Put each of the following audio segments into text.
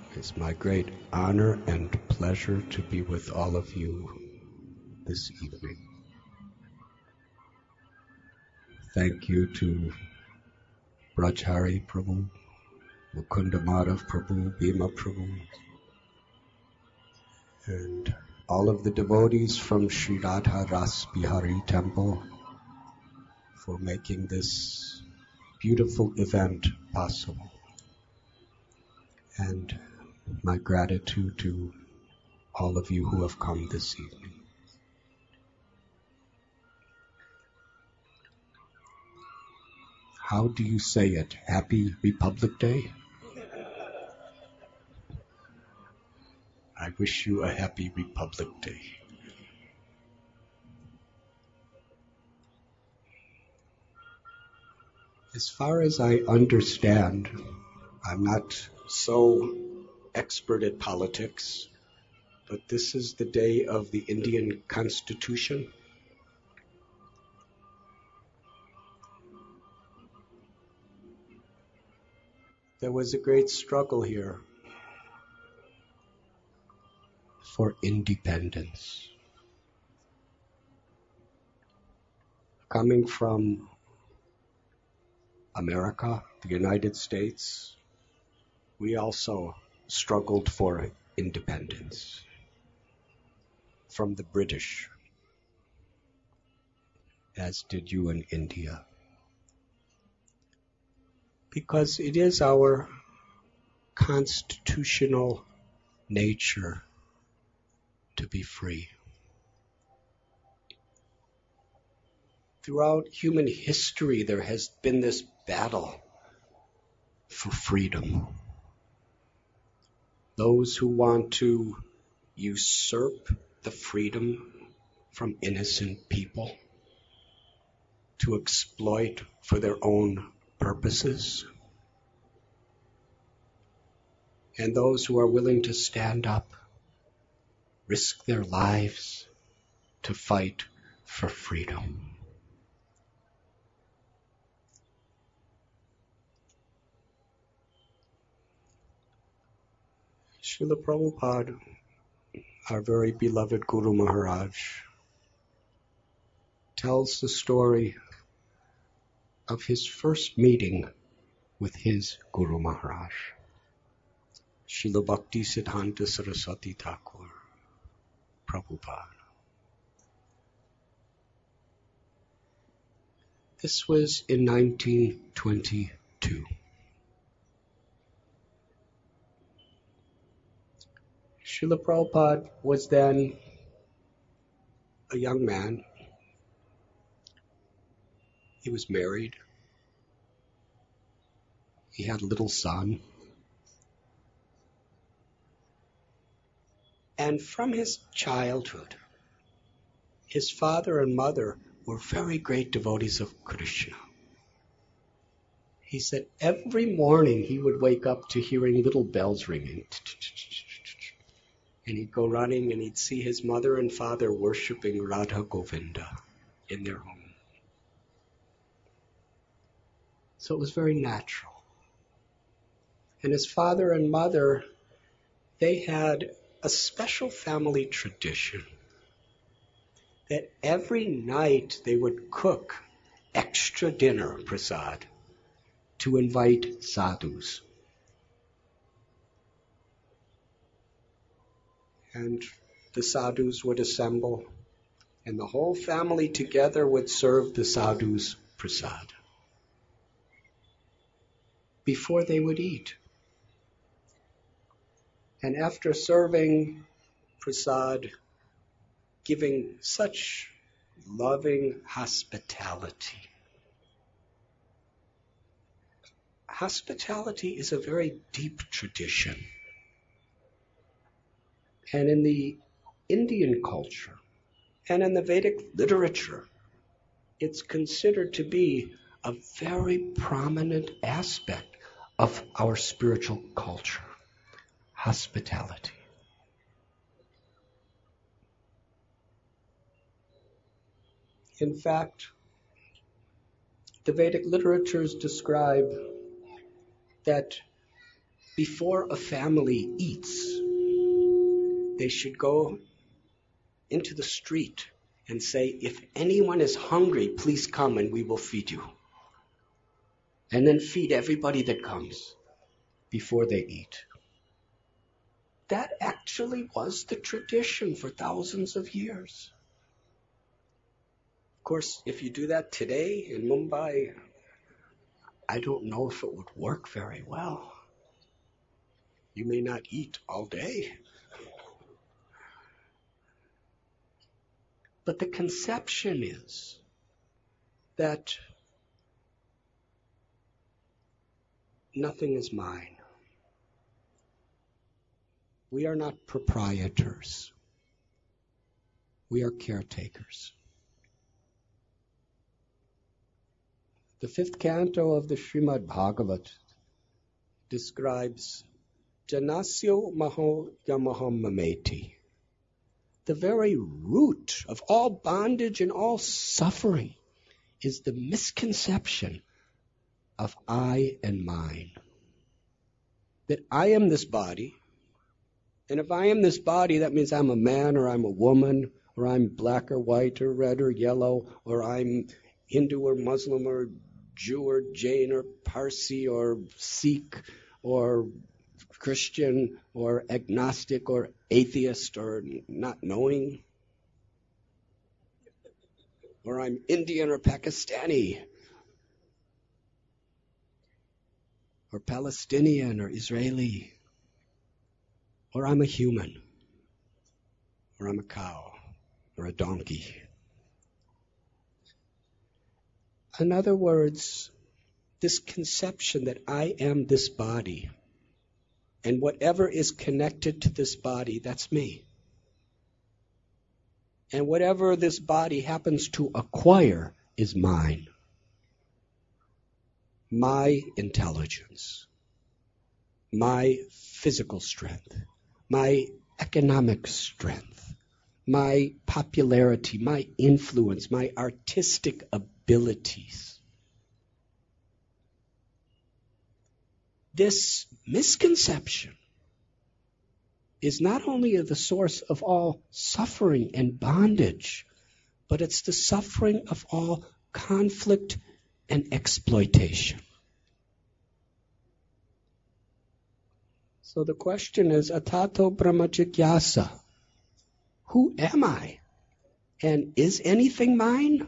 It's my great honor and pleasure to be with all of you this evening. Thank you to Brajhari Prabhu, Mukunda Madhav Prabhu, Bhima Prabhu, and all of the devotees from Sri Radha Ras Bihari Temple for making this beautiful event possible. And my gratitude to all of you who have come this evening. How do you say it? Happy Republic Day? I wish you a happy Republic Day. As far as I understand, I'm not so expert at politics, but this is the day of the Indian Constitution. There was a great struggle here for independence. Coming from America, the United States, we also struggled for independence from the British, as did you in India. Because it is our constitutional nature to be free. Throughout human history, there has been this battle for freedom. Those who want to usurp the freedom from innocent people to exploit for their own purposes, and those who are willing to stand up, risk their lives to fight for freedom. Srila Prabhupada, our very beloved Guru Maharaj, tells the story of his first meeting with his Guru Maharaj, Srila Bhakti Siddhanta Saraswati Thakur Prabhupada. This was in 1922. Srila Prabhupada was then a young man. He was married. He had a little son. And from his childhood, his father and mother were very great devotees of Krishna. He said every morning he would wake up to hearing little bells ringing. And he'd go running and he'd see his mother and father worshiping Radha Govinda in their home. So it was very natural. And his father and mother, they had a special family tradition that every night they would cook extra dinner, prasad, to invite sadhus. And the sadhus would assemble, and the whole family together would serve the sadhus prasad before they would eat. And after serving prasad, giving such loving hospitality. Hospitality is a very deep tradition. And in the Indian culture and in the Vedic literature, it's considered to be a very prominent aspect of our spiritual culture, hospitality. In fact, the Vedic literatures describe that before a family eats, they should go into the street and say, if anyone is hungry, please come and we will feed you. And then feed everybody that comes before they eat. That actually was the tradition for thousands of years. Of course, if you do that today in Mumbai, I don't know if it would work very well. You may not eat all day. But the conception is that nothing is mine. We are not proprietors. We are caretakers. The 5th canto of the Srimad Bhagavat describes Janasya Maho Yamaham Mameti. The very root of all bondage and all suffering is the misconception of I and mine. That I am this body, and if I am this body, that means I'm a man or I'm a woman, or I'm black or white or red or yellow, or I'm Hindu or Muslim or Jew or Jain or Parsi or Sikh or Christian or agnostic or atheist or not knowing, or I'm Indian or Pakistani or Palestinian or Israeli, or I'm a human, or I'm a cow or a donkey. In other words, this conception that I am this body, and whatever is connected to this body, that's me. And whatever this body happens to acquire is mine. My intelligence, my physical strength, my economic strength, my popularity, my influence, my artistic abilities. This misconception is not only the source of all suffering and bondage, but it's the suffering of all conflict and exploitation. So the question is, Atato Brahma Jigyasa, who am I? And is anything mine?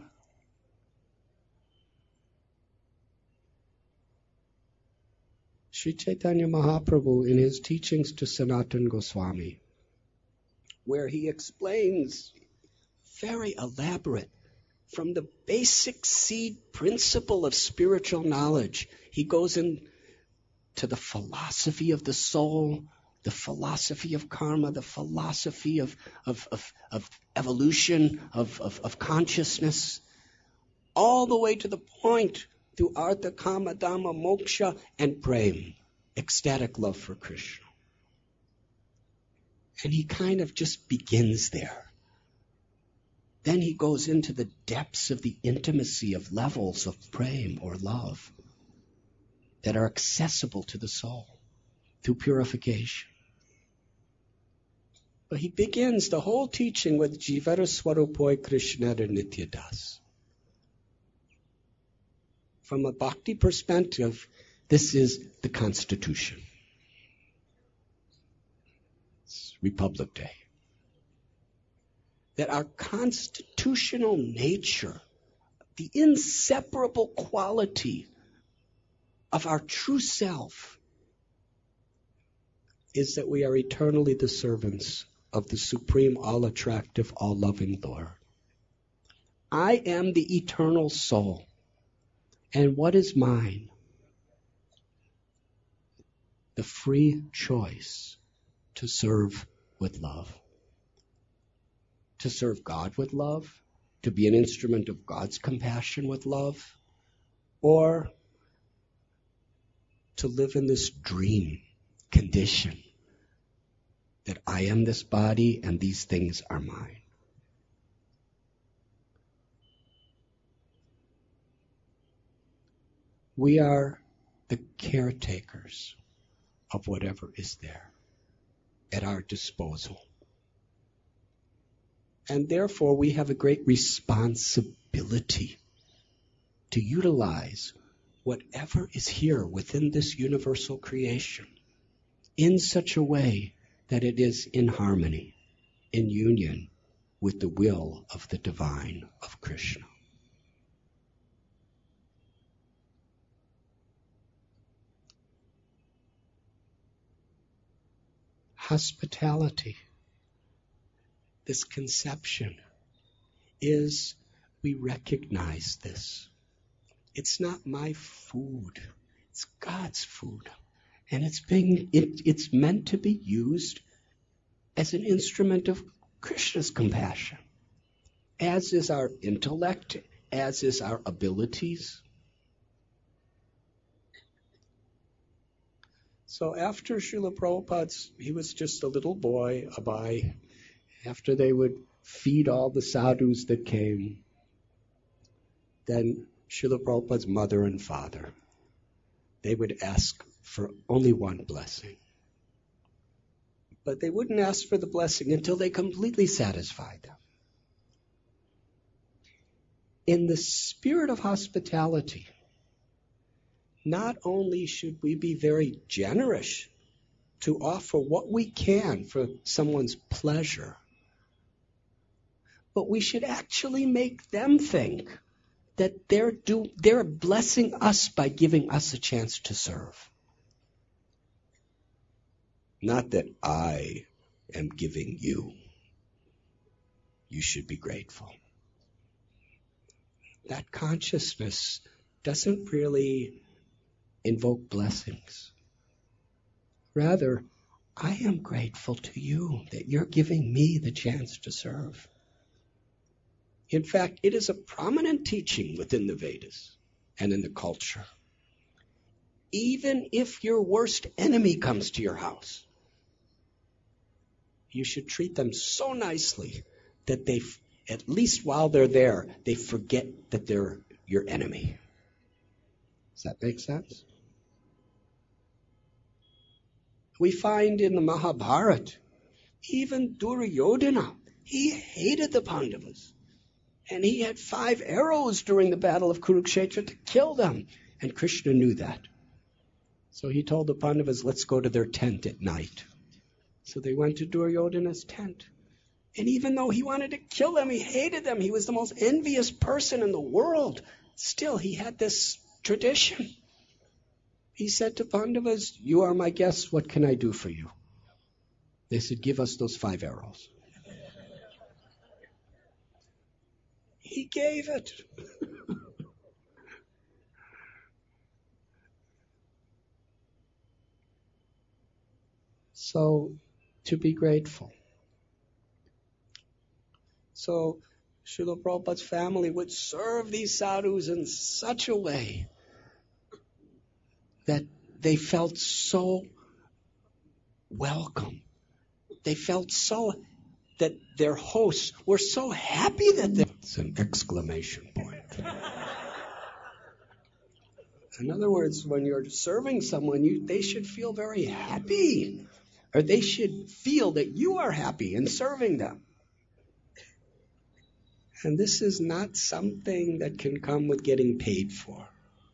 Sri Chaitanya Mahaprabhu, in his teachings to Sanatana Goswami, where he explains very elaborate, from the basic seed principle of spiritual knowledge, he goes into the philosophy of the soul, the philosophy of karma, the philosophy of evolution, of consciousness, all the way to the point through Artha, Kama, Dhamma, Moksha, and Prem, ecstatic love for Krishna. And he kind of just begins there. Then he goes into the depths of the intimacy of levels of Prem or love that are accessible to the soul through purification. But he begins the whole teaching with Jivara Swarupoi Krishnara Nityadas. From a bhakti perspective, this is the Constitution. It's Republic Day. That our constitutional nature, the inseparable quality of our true self, is that we are eternally the servants of the supreme, all-attractive, all-loving Lord. I am the eternal soul. And what is mine? The free choice to serve with love. To serve God with love, to be an instrument of God's compassion with love, or to live in this dream condition that I am this body and these things are mine. We are the caretakers of whatever is there at our disposal. And therefore, we have a great responsibility to utilize whatever is here within this universal creation in such a way that it is in harmony, in union with the will of the divine, of Krishna. Hospitality, this conception, is we recognize this. It's not my food, it's God's food. And it's meant to be used as an instrument of Krishna's compassion, as is our intellect, as is our abilities. So after Srila Prabhupada's, he was just a little boy, Abai, after they would feed all the sadhus that came, then Srila Prabhupada's mother and father, they would ask for only one blessing. But they wouldn't ask for the blessing until they completely satisfied them. In the spirit of hospitality, not only should we be very generous to offer what we can for someone's pleasure, but we should actually make them think that they're blessing us by giving us a chance to serve. Not that I am giving you. You should be grateful. That consciousness doesn't really invoke blessings. Rather, I am grateful to you that you're giving me the chance to serve. In fact, it is a prominent teaching within the Vedas and in the culture. Even if your worst enemy comes to your house, you should treat them so nicely that they, at least while they're there, they forget that they're your enemy. Does that make sense? We find in the Mahabharata, even Duryodhana, he hated the Pandavas. And he had 5 arrows during the battle of Kurukshetra to kill them. And Krishna knew that. So he told the Pandavas, let's go to their tent at night. So they went to Duryodhana's tent. And even though he wanted to kill them, he hated them, he was the most envious person in the world, still he had this tradition. He said to Pandavas, you are my guests, what can I do for you? They said, give us those 5 arrows. He gave it. So, to be grateful. So, Srila Prabhupada's family would serve these sadhus in such a way that they felt so welcome. They felt so that their hosts were so happy that they... It's an exclamation point. In other words, when you're serving someone, they should feel very happy. Or they should feel that you are happy in serving them. And this is not something that can come with getting paid for.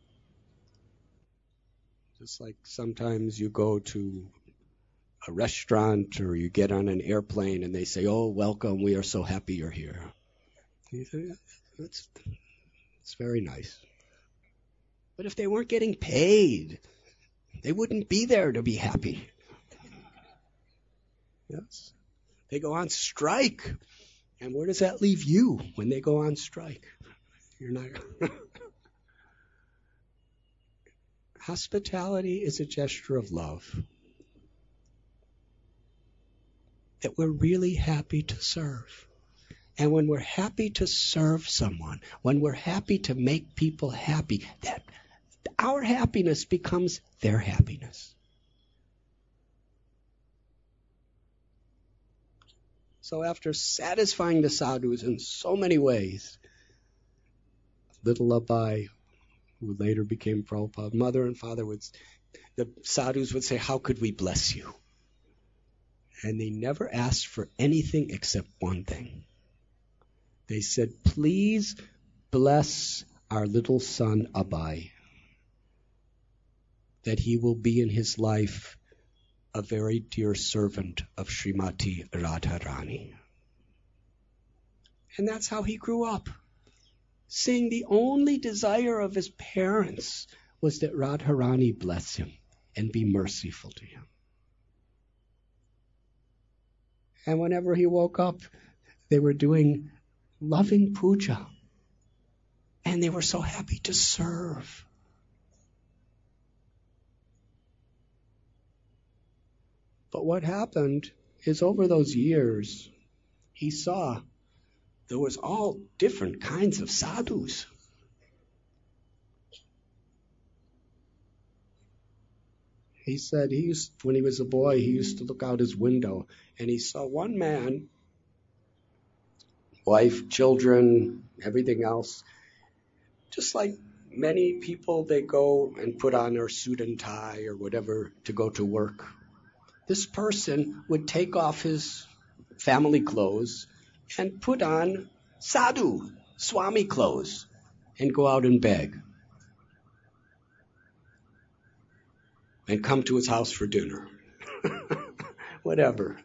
Just like sometimes you go to a restaurant or you get on an airplane and they say, oh, welcome, we are so happy you're here. You say, it's very nice. But if they weren't getting paid, they wouldn't be there to be happy. Yes. They go on strike. And where does that leave you when they go on strike? You're not. Hospitality is a gesture of love. That we're really happy to serve. And when we're happy to serve someone, when we're happy to make people happy, that our happiness becomes their happiness. So after satisfying the sadhus in so many ways, little Abai, who later became Prabhupada, mother and father would The sadhus would say, how could we bless you? And they never asked for anything except one thing. They said, please bless our little son Abai, that he will be in his life a very dear servant of Srimati Radharani. And that's how he grew up, seeing the only desire of his parents was that Radharani bless him and be merciful to him. And whenever he woke up, they were doing loving puja. And they were so happy to serve. But what happened is over those years, he saw there was all different kinds of sadhus. He said when he was a boy, he used to look out his window and he saw one man, wife, children, everything else. Just like many people, they go and put on their suit and tie or whatever to go to work. This person would take off his family clothes and put on sadhu, swami clothes, and go out and beg. And come to his house for dinner. Whatever.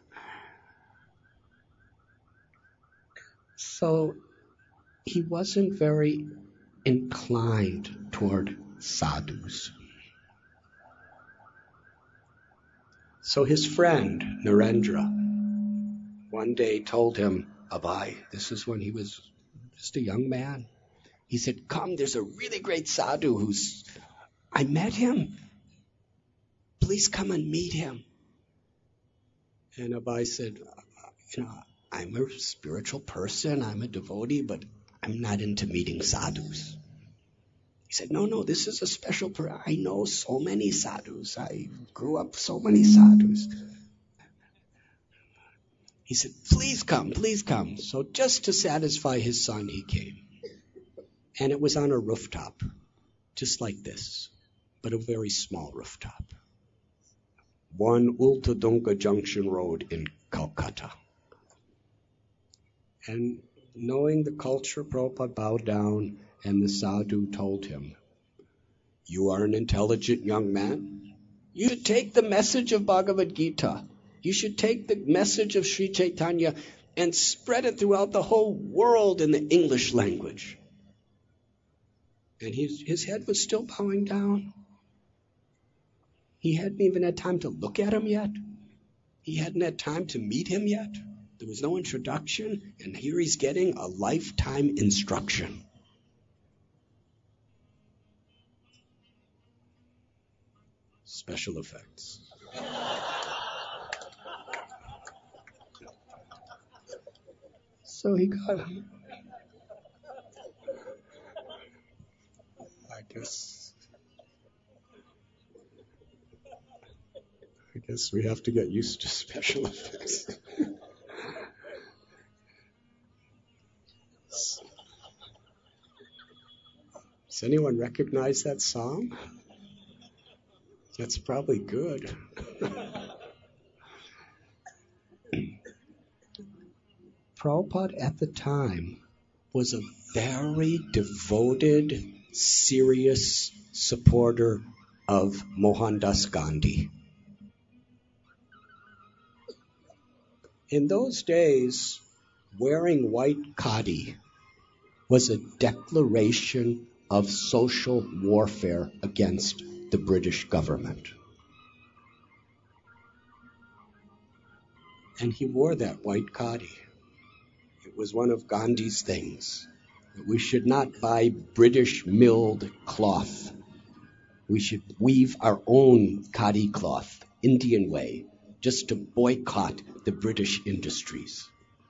So he wasn't very inclined toward sadhus. So his friend, Narendra, one day told him, Abai, this is when he was just a young man. He said, come, there's a really great sadhu I met him. Please come and meet him. And Abai said, I'm a spiritual person, I'm a devotee, but I'm not into meeting sadhus. He said, no, this is a special person. I know so many sadhus. I grew up so many sadhus. He said, please come. So just to satisfy his son, he came. And it was on a rooftop, just like this, but a very small rooftop. 1 Ultadunga Junction Road in Calcutta. And knowing the culture, Prabhupada bowed down and the sadhu told him, you are an intelligent young man. You should take the message of Bhagavad Gita. You should take the message of Sri Chaitanya and spread it throughout the whole world in the English language. And his head was still bowing down. He hadn't even had time to look at him yet. He hadn't had time to meet him yet. There was no introduction, and here he's getting a lifetime instruction. Special effects. So he got him. I guess we have to get used to special effects. Does anyone recognize that song? That's probably good. Prabhupada at the time was a very devoted, serious supporter of Mohandas Gandhi. In those days, wearing white khadi was a declaration of social warfare against the British government. And he wore that white khadi. It was one of Gandhi's things. That we should not buy British milled cloth. We should weave our own khadi cloth, Indian way, just to boycott the British industries.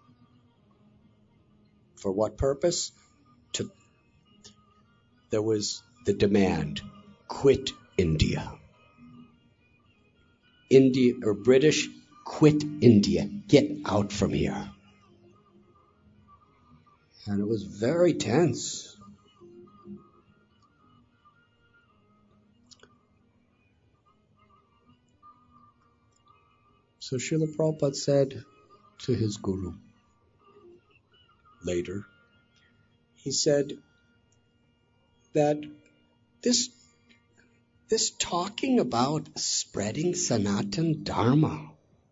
For what purpose? There was the demand, quit India. British, quit India. Get out from here. And it was very tense. So Srila Prabhupada said to his guru later, he said that this talking about spreading Sanatan Dharma,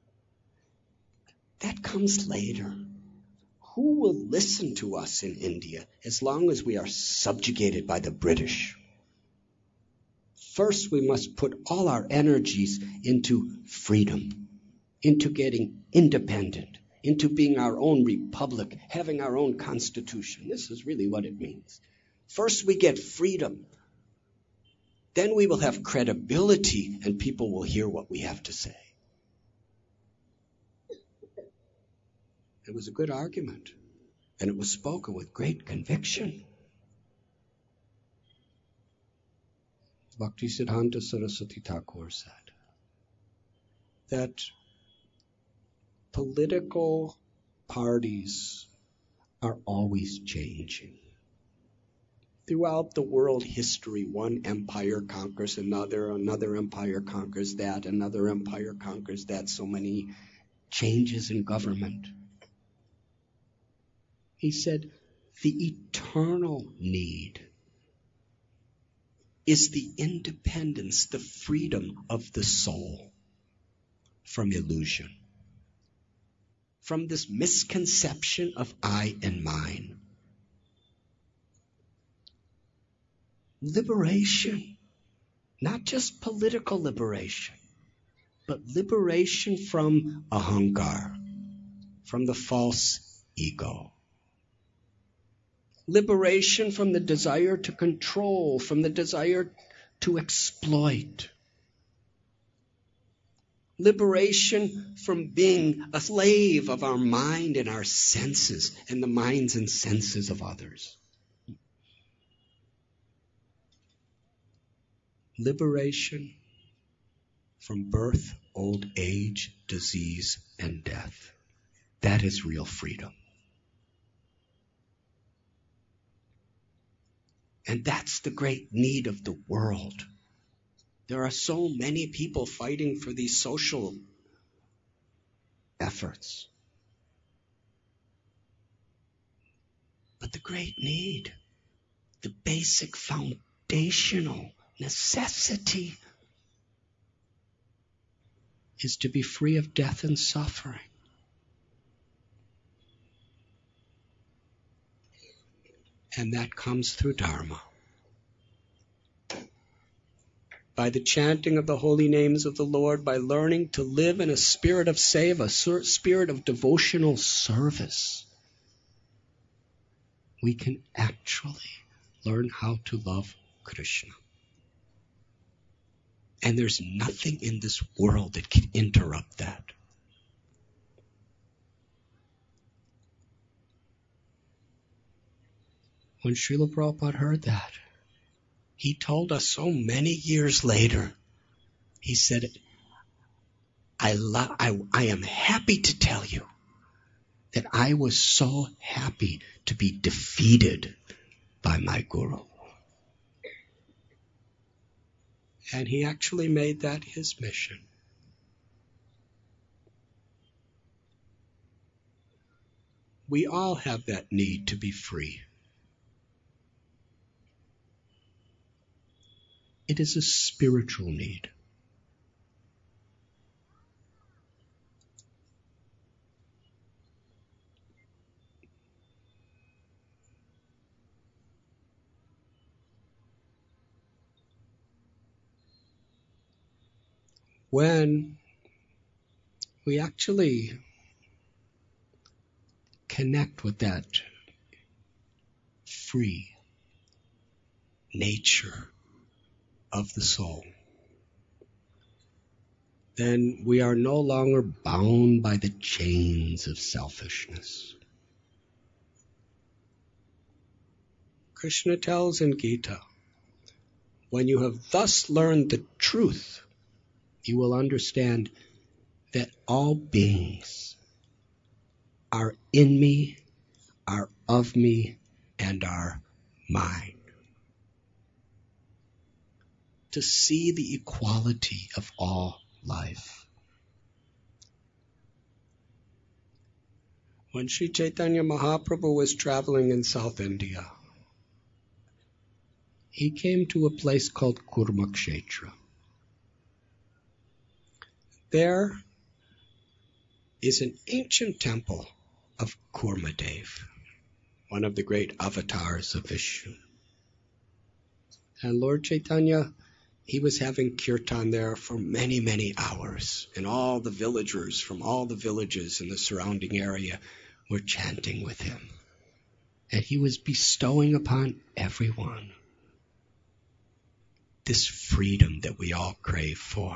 that comes later. Who will listen to us in India as long as we are subjugated by the British? First, we must put all our energies into freedom, into getting independent, into being our own republic, having our own constitution. This is really what it means. First, we get freedom. Then we will have credibility and people will hear what we have to say. It was a good argument, and it was spoken with great conviction. Bhaktisiddhanta Saraswati Thakur said that political parties are always changing. Throughout the world history, one empire conquers another empire conquers that, another empire conquers that, so many changes in government. He said, the eternal need is the independence, the freedom of the soul from illusion, from this misconception of I and mine. Liberation, not just political liberation, but liberation from ahankar, from the false ego. Liberation from the desire to control, from the desire to exploit. Liberation from being a slave of our mind and our senses and the minds and senses of others. Liberation from birth, old age, disease, and death. That is real freedom. And that's the great need of the world. There are so many people fighting for these social efforts. But the great need, the basic foundational necessity, is to be free of death and suffering. And that comes through Dharma. By the chanting of the holy names of the Lord, by learning to live in a spirit of seva, a spirit of devotional service, we can actually learn how to love Krishna. And there's nothing in this world that can interrupt that. When Srila Prabhupada heard that, he told us so many years later, he said, I am happy to tell you that I was so happy to be defeated by my guru. And he actually made that his mission. We all have that need to be free. It is a spiritual need. When we actually connect with that free nature of the soul, then we are no longer bound by the chains of selfishness. Krishna tells in Gita, when you have thus learned the truth, you will understand that all beings are in me, are of me, and are mine. To see the equality of all life. When Sri Chaitanya Mahaprabhu was traveling in South India, he came to a place called Kurmakshetra. There is an ancient temple of Kurmadev, one of the great avatars of Vishnu. And Lord Chaitanya, he was having kirtan there for many, many hours. And all the villagers from all the villages in the surrounding area were chanting with him. And he was bestowing upon everyone this freedom that we all crave for.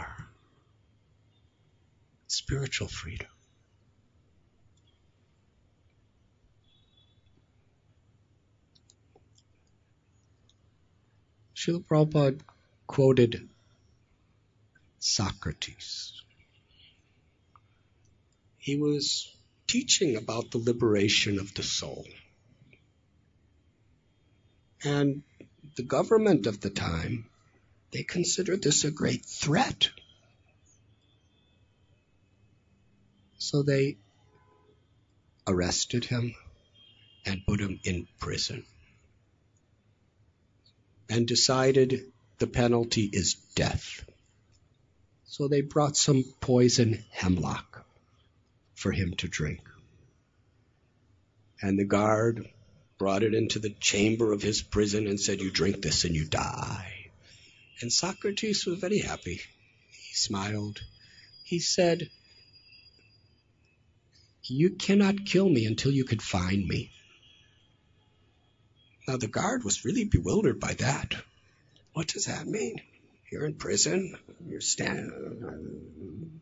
Spiritual freedom. Srila Prabhupada quoted Socrates. He was teaching about the liberation of the soul. And the government of the time, they considered this a great threat. So they arrested him and put him in prison and decided the penalty is death. So they brought some poison hemlock for him to drink. And the guard brought it into the chamber of his prison and said, "You drink this and you die." And Socrates was very happy. He smiled. He said, "You cannot kill me until you can find me." Now the guard was really bewildered by that. What does that mean? You're in prison. You're standing.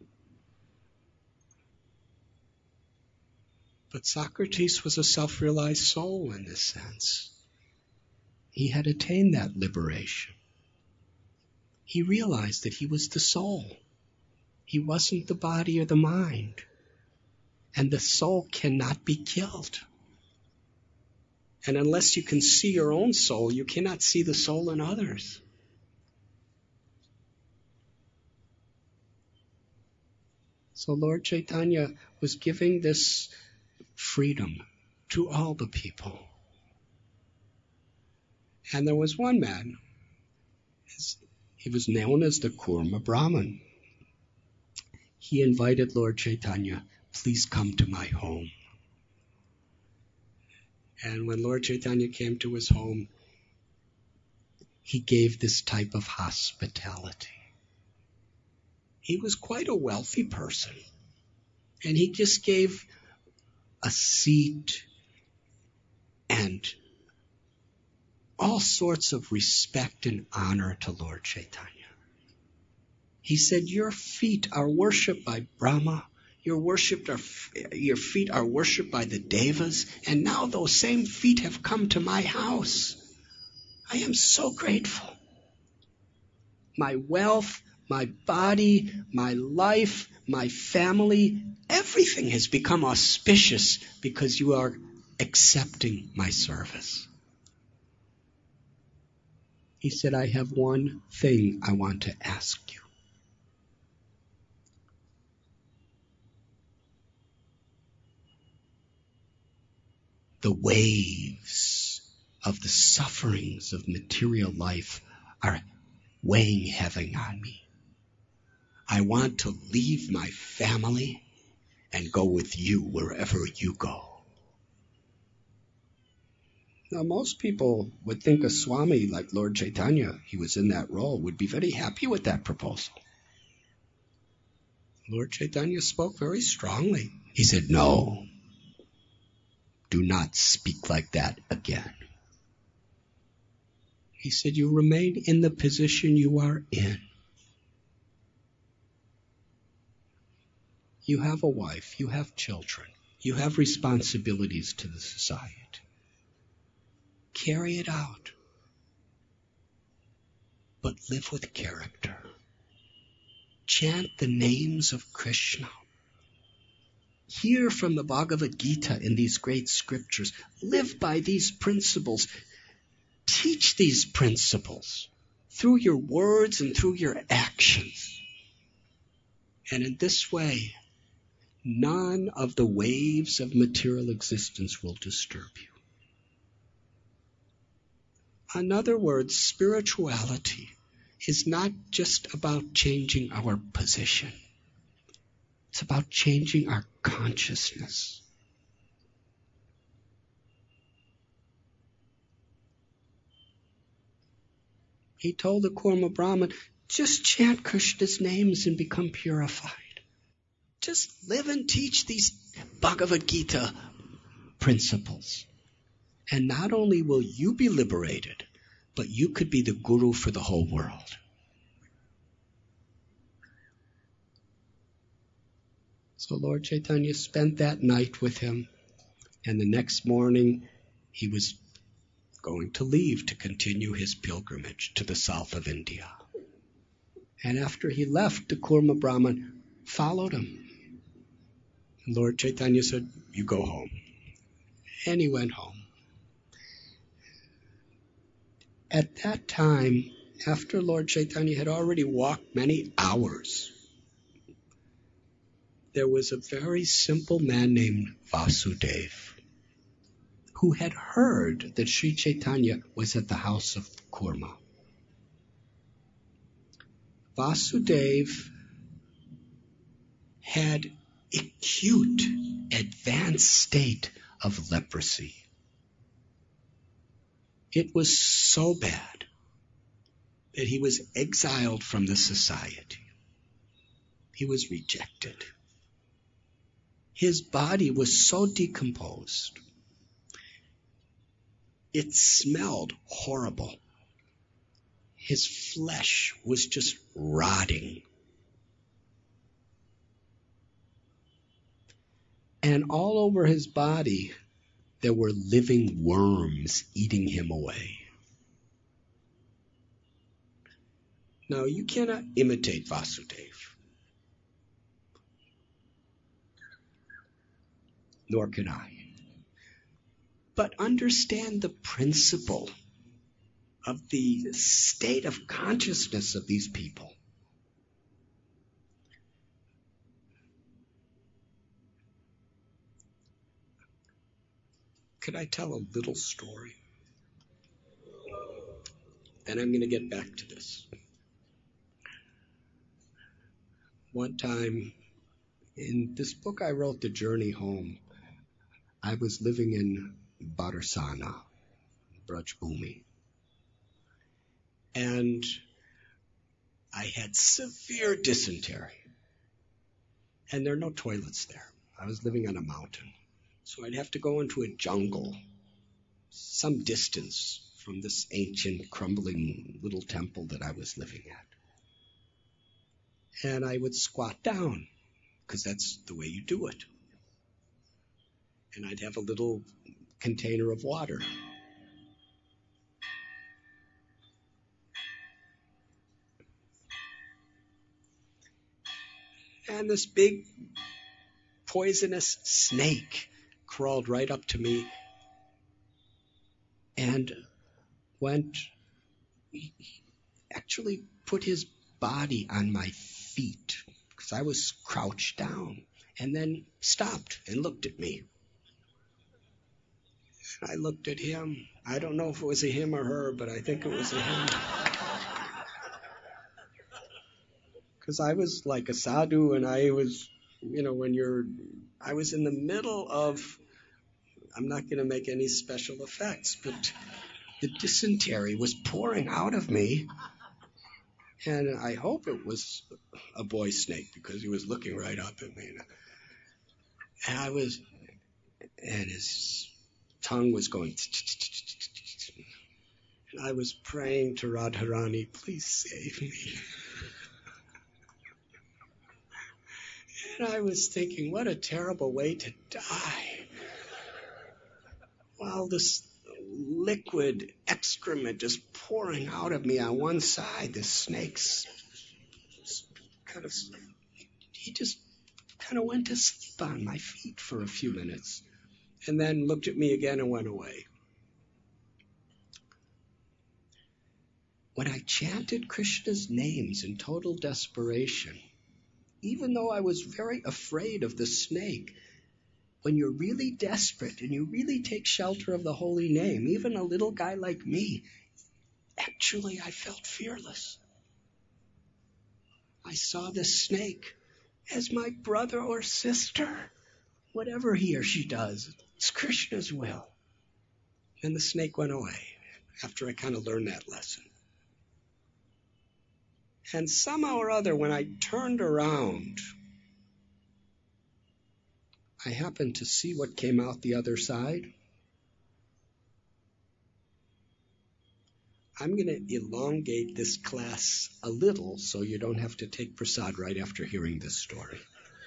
But Socrates was a self-realized soul in this sense. He had attained that liberation. He realized that he was the soul. He wasn't the body or the mind. And the soul cannot be killed. And unless you can see your own soul, you cannot see the soul in others. So Lord Chaitanya was giving this freedom to all the people. And there was one man, he was known as the Kurma Brahman. He invited Lord Chaitanya, "Please come to my home." And when Lord Chaitanya came to his home, he gave this type of hospitality. He was quite a wealthy person. And he just gave a seat and all sorts of respect and honor to Lord Chaitanya. He said, "Your feet are worshipped by Brahma. Your feet are worshipped by the Devas, and now those same feet have come to my house. I am so grateful. My wealth, my body, my life, my family, everything has become auspicious because you are accepting my service." He said, "I have one thing I want to ask you. The waves of the sufferings of material life are weighing heavy on me. I want to leave my family and go with you wherever you go." Now, most people would think a Swami like Lord Chaitanya, he was in that role, would be very happy with that proposal. Lord Chaitanya spoke very strongly. He said, "No. Do not speak like that again." He said, "You remain in the position you are in. You have a wife, you have children, you have responsibilities to the society. Carry it out. But live with character. Chant the names of Krishna. Hear from the Bhagavad Gita in these great scriptures. Live by these principles. Teach these principles through your words and through your actions. And in this way, none of the waves of material existence will disturb you. In other words, spirituality is not just about changing our position. It's about changing our consciousness. He told the Kurma Brahmin, just chant Krishna's names and become purified. Just live and teach these Bhagavad Gita principles. And not only will you be liberated, but you could be the guru for the whole world. So Lord Chaitanya spent that night with him, and the next morning he was going to leave to continue his pilgrimage to the south of India. And after he left, the Kurma Brahmin followed him. And Lord Chaitanya said, you go home. And he went home. At that time, after Lord Chaitanya had already walked many hours, there was a very simple man named Vasudeva who had heard that Sri Chaitanya was at the house of Kurma. Vasudeva had acute, advanced state of leprosy. It was so bad that he was exiled from the society. He was rejected. His body was so decomposed. It smelled horrible. His flesh was just rotting. And all over his body, there were living worms eating him away. Now, you cannot imitate Vasudeva, nor can I. But understand the principle of the state of consciousness of these people. Could I tell a little story? Then I'm going to get back to this. One time, in this book I wrote, The Journey Home, I was living in Barsana, Brajbhumi. And I had severe dysentery. And there are no toilets there. I was living on a mountain. So I'd have to go into a jungle, some distance from this ancient, crumbling little temple that I was living at. And I would squat down, because that's the way you do it. And I'd have a little container of water. And this big poisonous snake crawled right up to me and actually put his body on my feet, because I was crouched down, and then stopped and looked at me. And I looked at him. I don't know if it was a him or her, but I think it was a him. Because I was like a sadhu, and I was, I was in the middle of, I'm not going to make any special effects, but the dysentery was pouring out of me. And I hope it was a boy snake, because he was looking right up at me. And his tongue was going, and I was praying to Radharani, please save me. And I was thinking, what a terrible way to die. While this liquid excrement is pouring out of me on one side, the snake's he just kind of went to sleep on my feet for a few minutes, and then looked at me again and went away. When I chanted Krishna's names in total desperation, even though I was very afraid of the snake, when you're really desperate and you really take shelter of the holy name, even a little guy like me, actually I felt fearless. I saw this snake as my brother or sister. Whatever he or she does, it's Krishna's will. And the snake went away after I kind of learned that lesson. And somehow or other, when I turned around, I happened to see what came out the other side. I'm going to elongate this class a little so you don't have to take prasad right after hearing this story.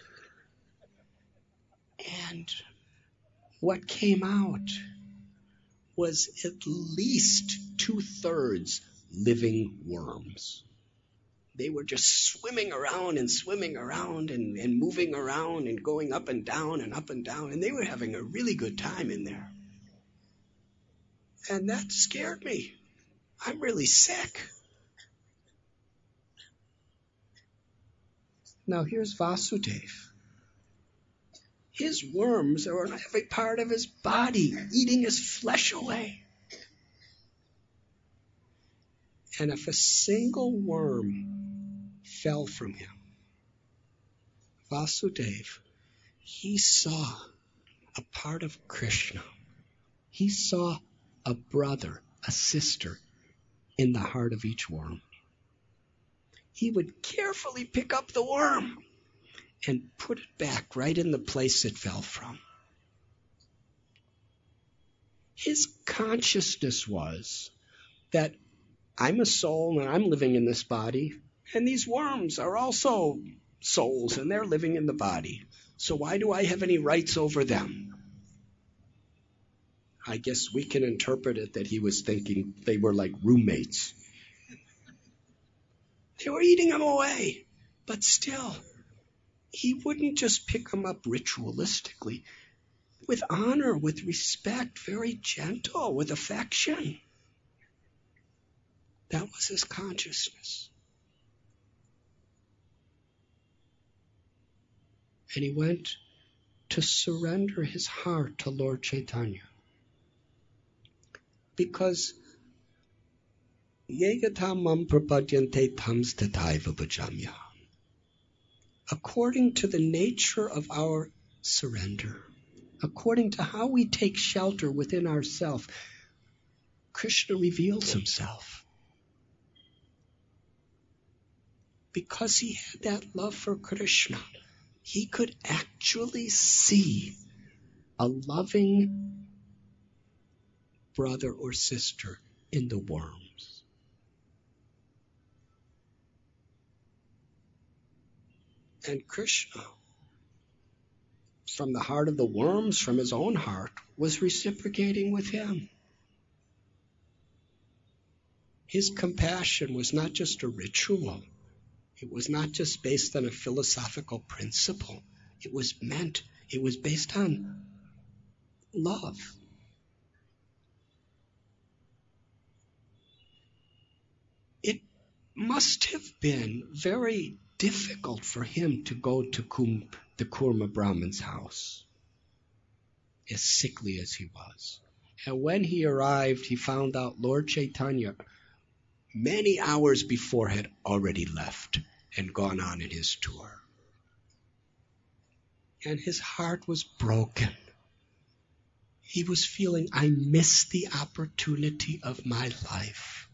And what came out was at least 2/3 living worms. They were just swimming around and moving around and going up and down, and they were having a really good time in there. And that scared me. I'm really sick. Now here's Vasudeva. His worms are on every part of his body, eating his flesh away. And if a single worm fell from him, Vasudeva, he saw a part of Krishna. He saw a brother, a sister in the heart of each worm. He would carefully pick up the worm and put it back right in the place it fell from. His consciousness was that I'm a soul and I'm living in this body, and these worms are also souls and they're living in the body. So why do I have any rights over them? I guess we can interpret it that he was thinking they were like roommates. They were eating him away, but still, he wouldn't just pick them up ritualistically, with honor, with respect, very gentle, with affection. That was his consciousness. And he went to surrender his heart to Lord Chaitanya. Because Yegatam mam prapadyante tams tataiva bhajamya. According to the nature of our surrender, according to how we take shelter within ourselves, Krishna reveals himself. Because he had that love for Krishna, he could actually see a loving brother or sister in the worms. And Krishna, from the heart of the worms, from his own heart, was reciprocating with him. His compassion was not just a ritual. It was not just based on a philosophical principle. It was based on love. It must have been very difficult for him to go to the Kurma Brahmin's house, as sickly as he was. And when he arrived, he found out Lord Chaitanya, many hours before, had already left and gone on in his tour. And his heart was broken. He was feeling, I missed the opportunity of my life.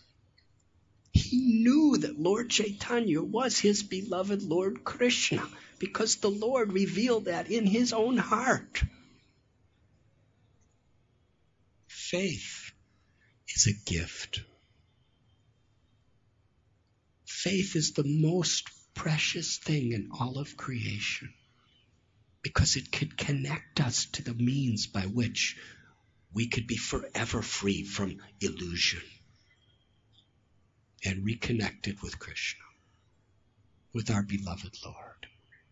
He knew that Lord Chaitanya was his beloved Lord Krishna, because the Lord revealed that in his own heart. Faith is a gift. Faith is the most precious thing in all of creation, because it could connect us to the means by which we could be forever free from illusion and reconnected with Krishna, with our beloved Lord.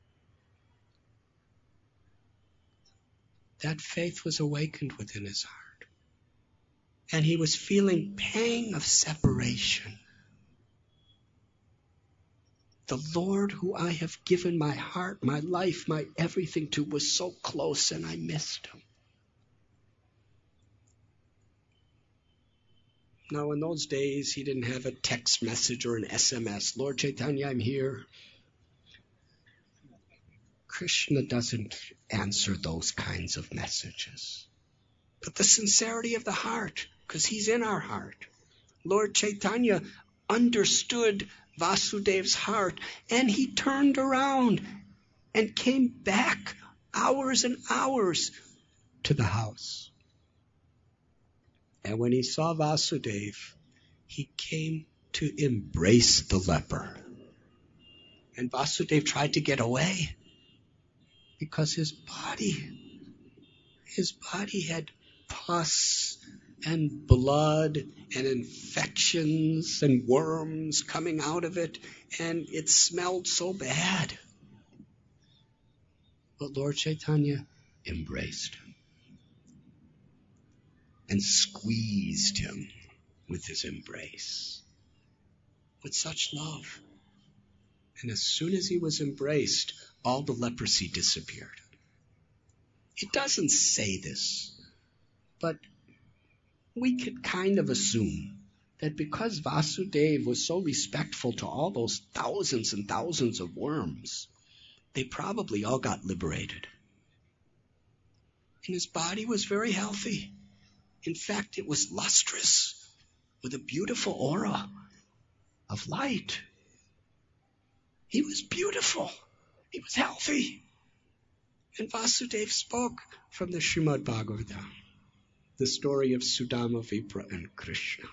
That faith was awakened within his heart, and he was feeling pang of separation. the Lord who I have given my heart, my life, my everything to was so close and I missed him. Now, in those days, he didn't have a text message or an SMS. Lord Chaitanya, I'm here. Krishna doesn't answer those kinds of messages. But the sincerity of the heart, because he's in our heart. Lord Chaitanya understood Vasudev's heart, and he turned around and came back hours and hours to the house. And when he saw Vasudev, he came to embrace the leper. And Vasudev tried to get away because his body had pus and blood and infections and worms coming out of it, and it smelled so bad. But Lord Chaitanya embraced him and squeezed him with his embrace, with such love. And as soon as he was embraced, all the leprosy disappeared. It doesn't say this, but we could kind of assume that because Vasudeva was so respectful to all those thousands and thousands of worms, they probably all got liberated. And his body was very healthy. In fact, it was lustrous with a beautiful aura of light. He was beautiful. He was healthy. And Vasudeva spoke from the Srimad Bhagavatam, the story of Sudama, Vipra, and Krishna.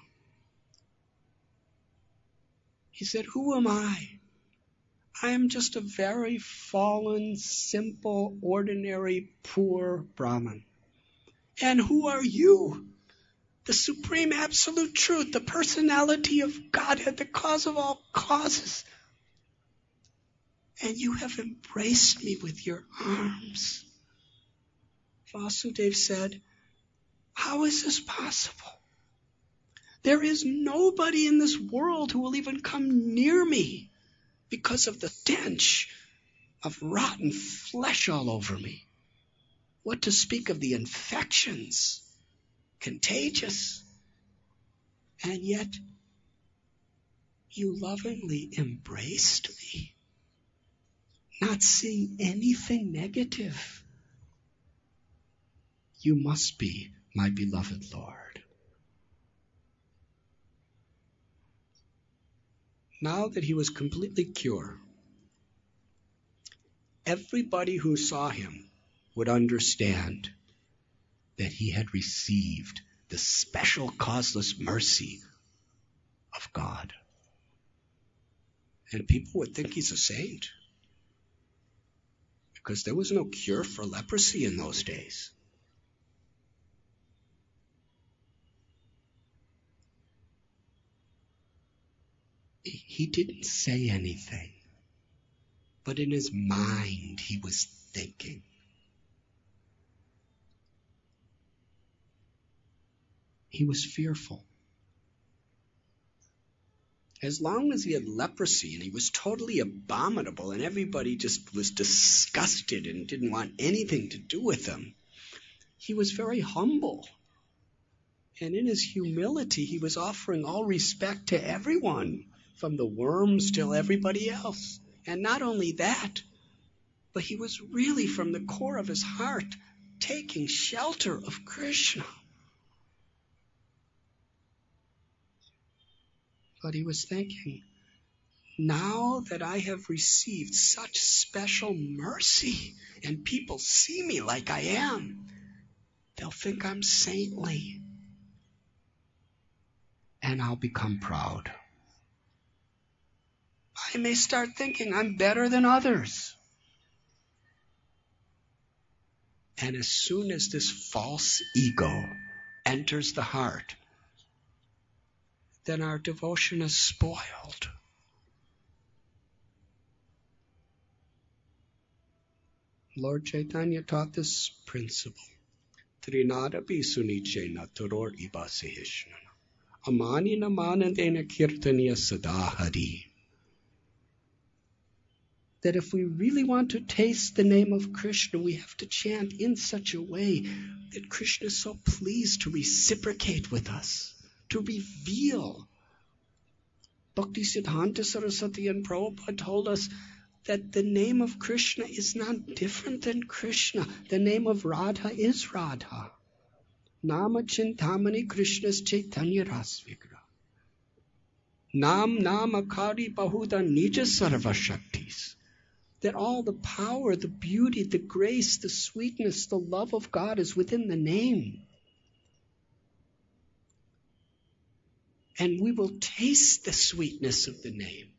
He said, who am I? I am just a very fallen, simple, ordinary, poor Brahmin. And who are you? The supreme absolute truth, the personality of Godhead, the cause of all causes. And you have embraced me with your arms. Vasudeva said, how is this possible? There is nobody in this world who will even come near me because of the stench of rotten flesh all over me. What to speak of the infections, contagious. And yet, you lovingly embraced me, not seeing anything negative. You must be my beloved Lord. Now that he was completely cured, everybody who saw him would understand that he had received the special causeless mercy of God. And people would think he's a saint, because there was no cure for leprosy in those days. He didn't say anything, but in his mind he was thinking. He was fearful. As long as he had leprosy and he was totally abominable and everybody just was disgusted and didn't want anything to do with him, he was very humble. And in his humility, he was offering all respect to everyone, from the worms till everybody else. And not only that, but he was really from the core of his heart taking shelter of Krishna. But he was thinking, now that I have received such special mercy and people see me like I am, they'll think I'm saintly. And I'll become proud. I may start thinking I'm better than others. And as soon as this false ego enters the heart, then our devotion is spoiled. Lord Chaitanya taught this principle. Trinadapi sunichena toror ibasihishna. Amani namanandena kirtaniya sadahari. that if we really want to taste the name of Krishna, we have to chant in such a way that Krishna is so pleased to reciprocate with us, to reveal. Bhakti Siddhanta Saraswati and Prabhupada told us that the name of Krishna is not different than Krishna. The name of Radha is Radha. Nama Chintamani Krishna's Chaitanya Rasvigra. Nam Akari Bahuda Nija Sarva Shaktis. That all the power, the beauty, the grace, the sweetness, the love of God is within the name. And we will taste the sweetness of the name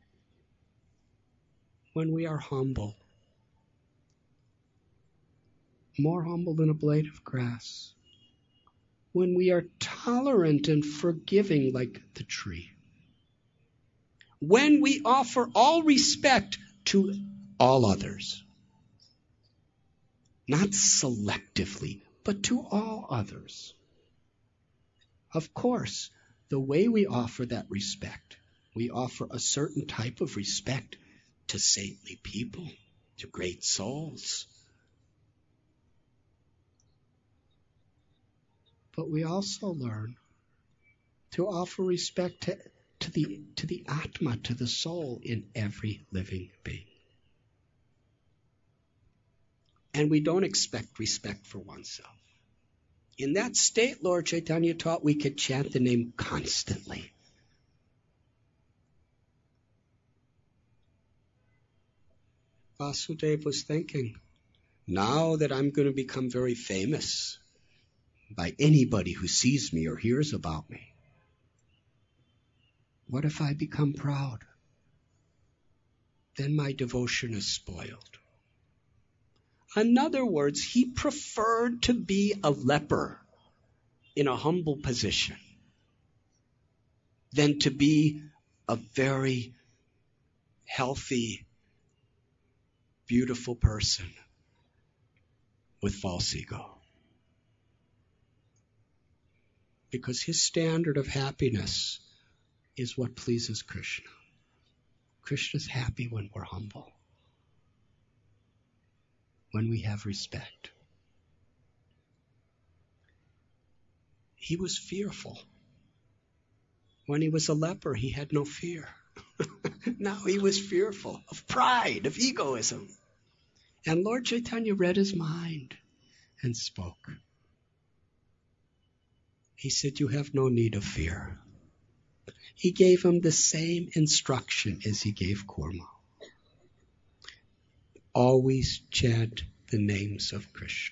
when we are humble. More humble than a blade of grass. When we are tolerant and forgiving like the tree. When we offer all respect to all others. Not selectively, but to all others. Of course, the way we offer that respect, we offer a certain type of respect to saintly people, to great souls. But we also learn to offer respect to the Atma, to the soul in every living being. And we don't expect respect for oneself. In that state, Lord Chaitanya taught we could chant the name constantly. Vasudeva was thinking, now that I'm going to become very famous by anybody who sees me or hears about me, what if I become proud? Then my devotion is spoiled. In other words, he preferred to be a leper in a humble position than to be a very healthy, beautiful person with false ego. Because his standard of happiness is what pleases Krishna. Krishna's happy when we're humble, when we have respect. He was fearful. When he was a leper, he had no fear. Now he was fearful of pride, of egoism. And Lord Chaitanya read his mind and spoke. He said, you have no need of fear. He gave him the same instruction as he gave Kurma. Always chant the names of Krishna.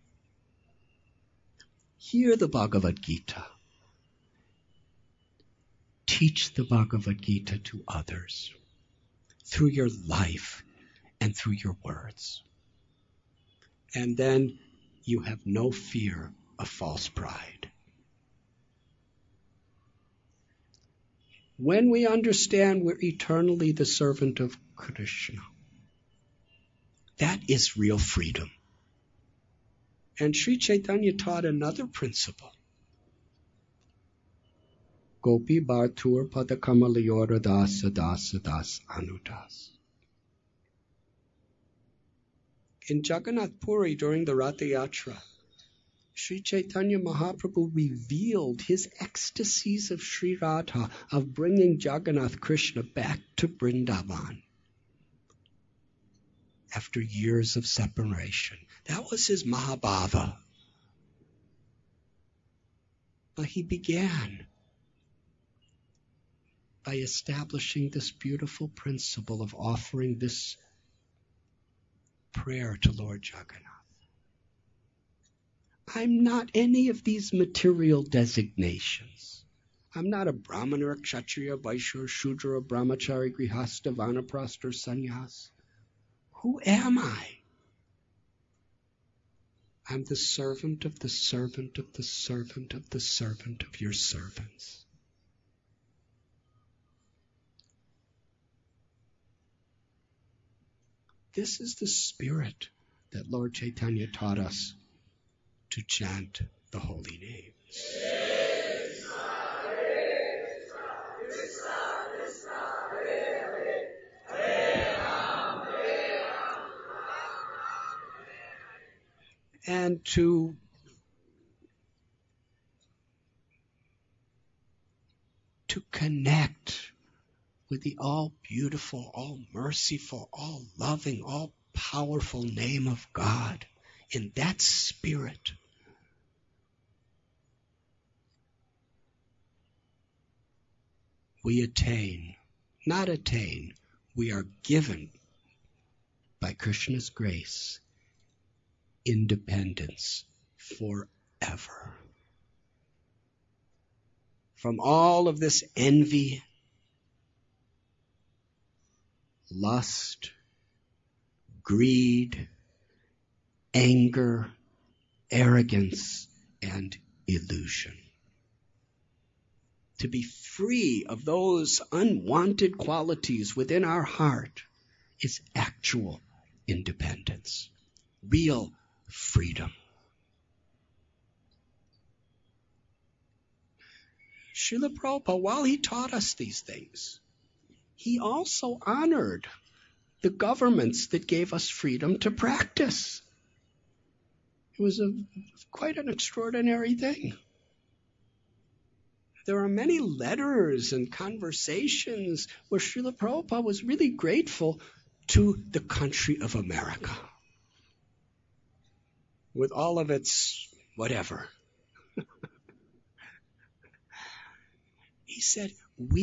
Hear the Bhagavad Gita. Teach the Bhagavad Gita to others through your life and through your words. And then you have no fear of false pride. When we understand we're eternally the servant of Krishna, that is real freedom. And Sri Chaitanya taught another principle. Gopi Bhartur Padakamalayora Dasa Dasa Das Anudas. In Jagannath Puri during the Ratha Yatra, Sri Chaitanya Mahaprabhu revealed his ecstasies of Sri Radha, of bringing Jagannath Krishna back to Vrindavan after years of separation. That was his Mahabhava. But he began by establishing this beautiful principle of offering this prayer to Lord Jagannath. I'm not any of these material designations. I'm not a Brahmana, or Kshatriya, Vaishya, Shudra, Brahmachari, Grihastha, Vanaprastha, or Sannyas. Who am I? I'm the servant of the servant of the servant of the servant of your servants. This is the spirit that Lord Chaitanya taught us to chant the holy names. and to connect with the all-beautiful, all-merciful, all-loving, all-powerful name of God. In that spirit, we we are given by Krishna's grace independence forever. From all of this envy, lust, greed, anger, arrogance, and illusion. To be free of those unwanted qualities within our heart is actual independence, real freedom. Srila Prabhupada, while he taught us these things, he also honored the governments that gave us freedom to practice. It was quite an extraordinary thing. There are many letters and conversations where Srila Prabhupada was really grateful to the country of America, with all of its whatever. He said,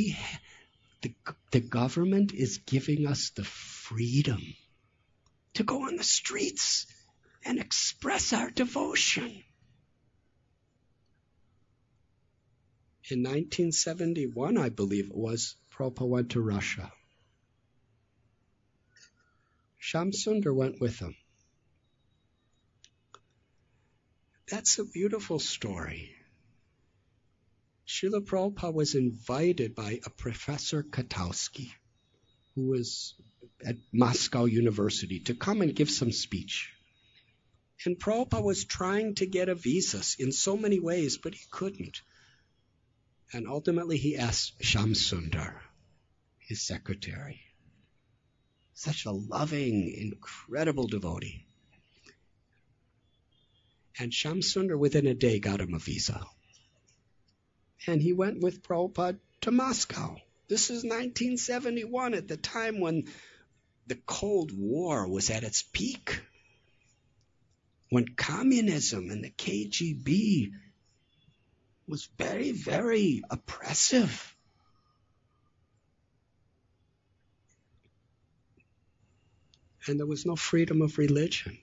the government is giving us the freedom to go on the streets and express our devotion. In 1971, I believe it was, Prabhupada went to Russia. Shamsundar went with him. That's a beautiful story. Srila Prabhupada was invited by a Professor Katowski, who was at Moscow University, to come and give some speech. And Prabhupada was trying to get a visa in so many ways, but he couldn't. And ultimately he asked Shamsundar, his secretary, such a loving, incredible devotee. And Shamsundar within a day got him a visa. And he went with Prabhupada to Moscow. This is 1971, at the time when the Cold War was at its peak, when communism and the KGB was very, very oppressive. And there was no freedom of religion.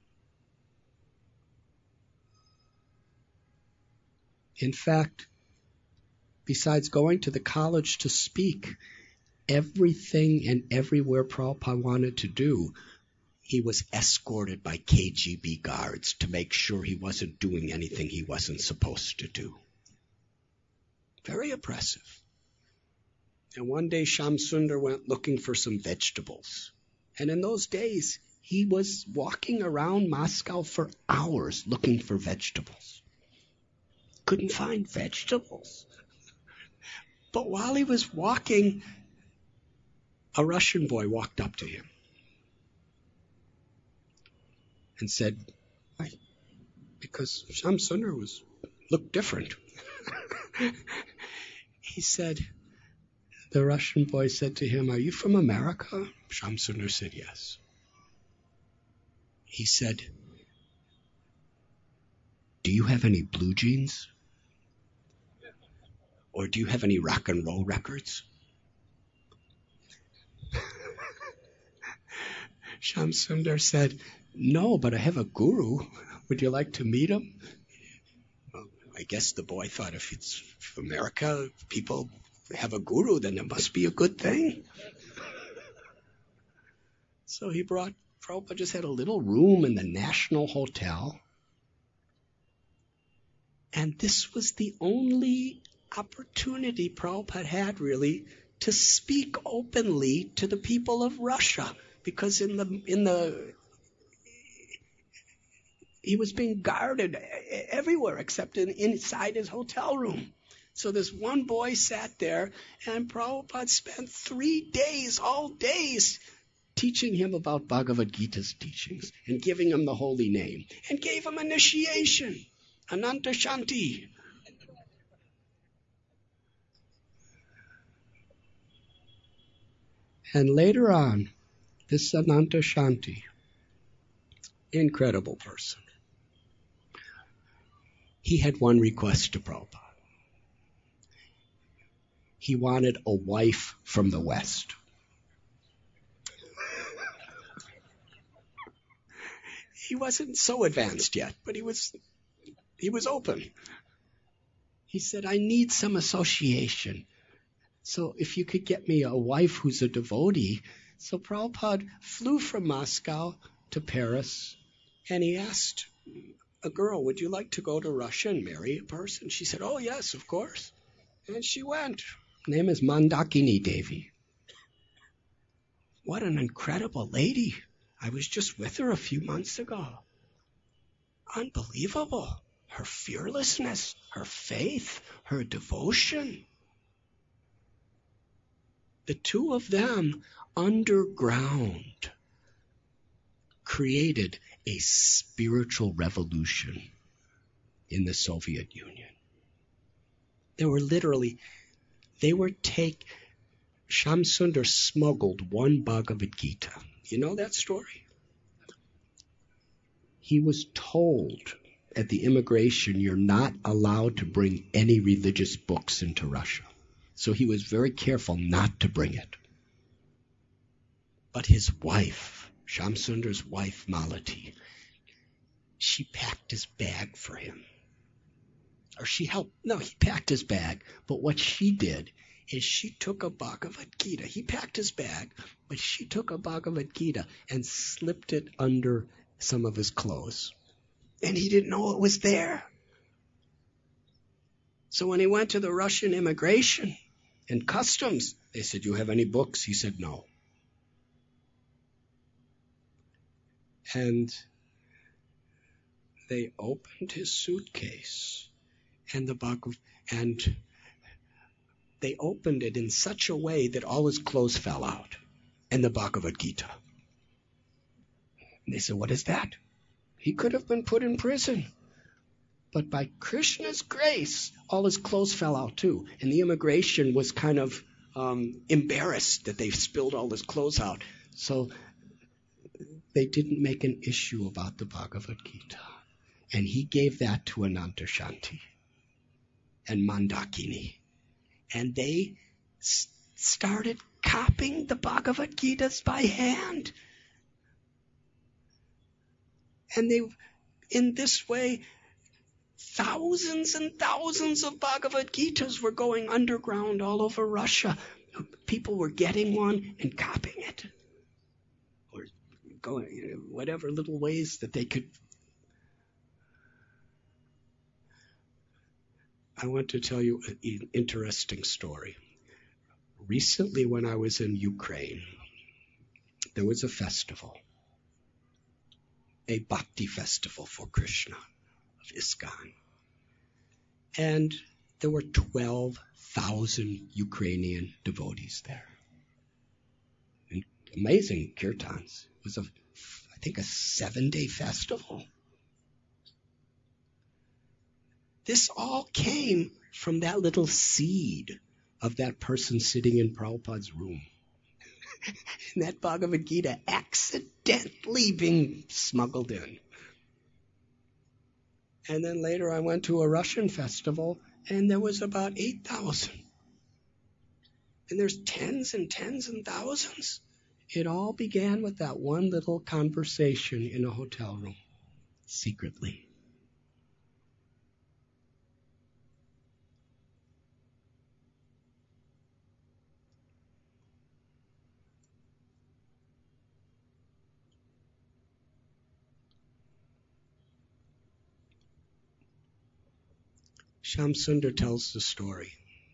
In fact, besides going to the college to speak, everything and everywhere Prabhupada wanted to do, he was escorted by KGB guards to make sure he wasn't doing anything he wasn't supposed to do. Very oppressive. And one day Shamsundar went looking for some vegetables. And in those days, he was walking around Moscow for hours looking for vegetables. Couldn't find vegetables. But while he was walking, a Russian boy walked up to him and said, "Why?" Because Shamsundar looked different. He said, the Russian boy said to him, "Are you from America?" Shamsundar said, "Yes." He said, "Do you have any blue jeans? Or do you have any rock and roll records?" Shamsundar said, "No, but I have a guru. Would you like to meet him?" Well, I guess the boy thought if it's America, people have a guru, then it must be a good thing. So Prabhupada just had a little room in the National Hotel. And this was the only opportunity Prabhupada had, really, to speak openly to the people of Russia, because he was being guarded everywhere except inside his hotel room. So this one boy sat there, and Prabhupada spent 3 days, all days, teaching him about Bhagavad Gita's teachings and giving him the holy name and gave him initiation, Ananta Shanti. And later on, this Ananta Shanti, incredible person, he had one request to Prabhupada. He wanted a wife from the West. He wasn't so advanced yet, but he was open. He said, I need some association. So if you could get me a wife who's a devotee. So Prabhupada flew from Moscow to Paris, and he asked a girl, would you like to go to Russia and marry a person? She said, oh yes, of course. And she went. Her name is Mandakini Devi. What an incredible lady. I was just with her a few months ago. Unbelievable. Her fearlessness, her faith, her devotion. The two of them underground created a spiritual revolution in the Soviet Union. Shamsundar smuggled one Bhagavad Gita. You know that story? He was told at the immigration, you're not allowed to bring any religious books into Russia. So he was very careful not to bring it. But his wife, Shamsundar's wife, Malati, she packed his bag for him. Or he packed his bag. But what she did is she took a Bhagavad Gita. He packed his bag, but she took a Bhagavad Gita and slipped it under some of his clothes. And he didn't know it was there. So when he went to the Russian immigration and customs, they said, you have any books? He said, no. And they opened his suitcase and they opened it in such a way that all his clothes fell out and the Bhagavad Gita. And they said, what is that? He could have been put in prison. But by Krishna's grace, all his clothes fell out too. And the immigration was kind of embarrassed that they spilled all his clothes out. So they didn't make an issue about the Bhagavad Gita. And he gave that to Ananta Shanti and Mandakini. And they started copying the Bhagavad Gitas by hand. And in this way, thousands and thousands of Bhagavad Gitas were going underground all over Russia. People were getting one and copying it. Or going whatever little ways that they could. I want to tell you an interesting story. Recently, when I was in Ukraine, there was a festival. A bhakti festival for Krishna of ISKCON. And there were 12,000 Ukrainian devotees there. And amazing kirtans. It was I think a 7-day festival. This all came from that little seed of that person sitting in Prabhupada's room. And that Bhagavad Gita accidentally being smuggled in. And then later I went to a Russian festival and there was about 8,000. And there's tens and tens and thousands. It all began with that one little conversation in a hotel room, secretly. Shamsundar tells the story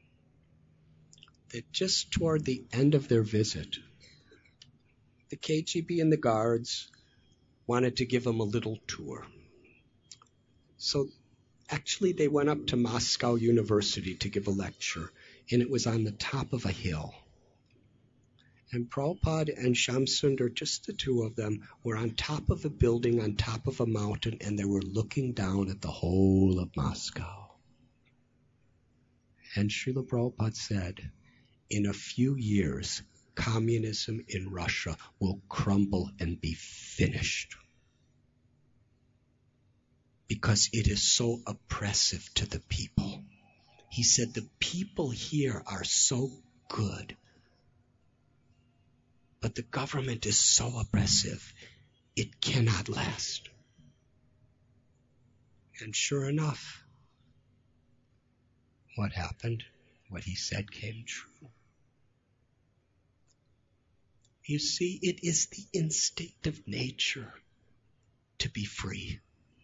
that just toward the end of their visit, the KGB and the guards wanted to give him a little tour. So actually they went up to Moscow University to give a lecture, and it was on the top of a hill. And Prabhupada and Shamsundar, just the two of them, were on top of a building, on top of a mountain, and they were looking down at the whole of Moscow. And Srila Prabhupada said, in a few years, communism in Russia will crumble and be finished. Because it is so oppressive to the people. He said, the people here are so good. But the government is so oppressive, it cannot last. And sure enough, what happened? What he said came true. You see, it is the instinctive nature to be free.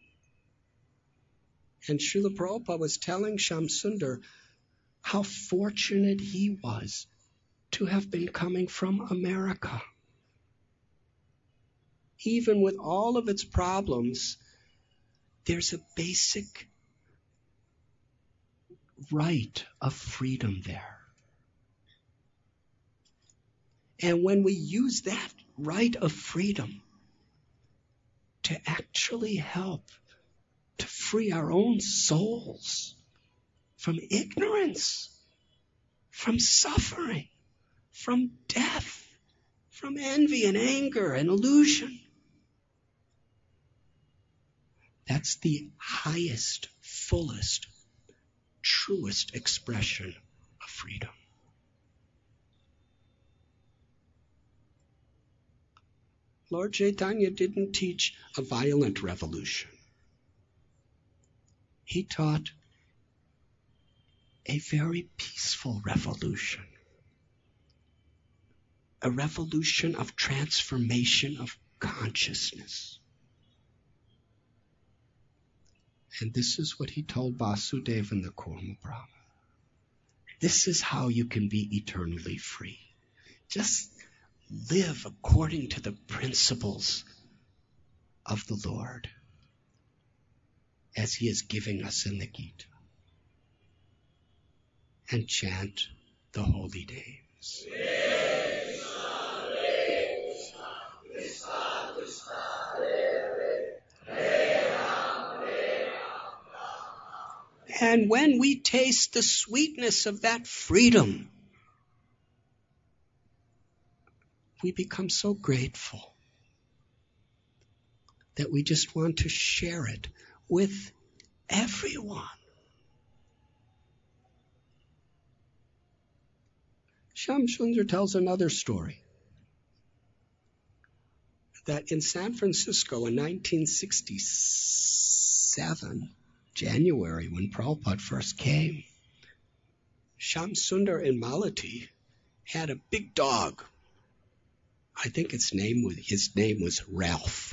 And Srila Prabhupada was telling Shamsundar how fortunate he was to have been coming from America. Even with all of its problems, there's a basic right of freedom there. And when we use that right of freedom to actually help to free our own souls from ignorance, from suffering, from death, from envy and anger and illusion, that's the highest, fullest, truest expression of freedom. Lord Chaitanya didn't teach a violent revolution. He taught a very peaceful revolution. A revolution of transformation of consciousness. And this is what he told Vasudeva in the Kurma Brahma. This is how you can be eternally free. Just live according to the principles of the Lord as he is giving us in the Gita. And chant the holy names. And when we taste the sweetness of that freedom, we become so grateful that we just want to share it with everyone. Shamsundar tells another story. That in San Francisco in 1967, January, when Prabhupada first came, Shamsundar and Malati had a big dog. I think his name was Ralph.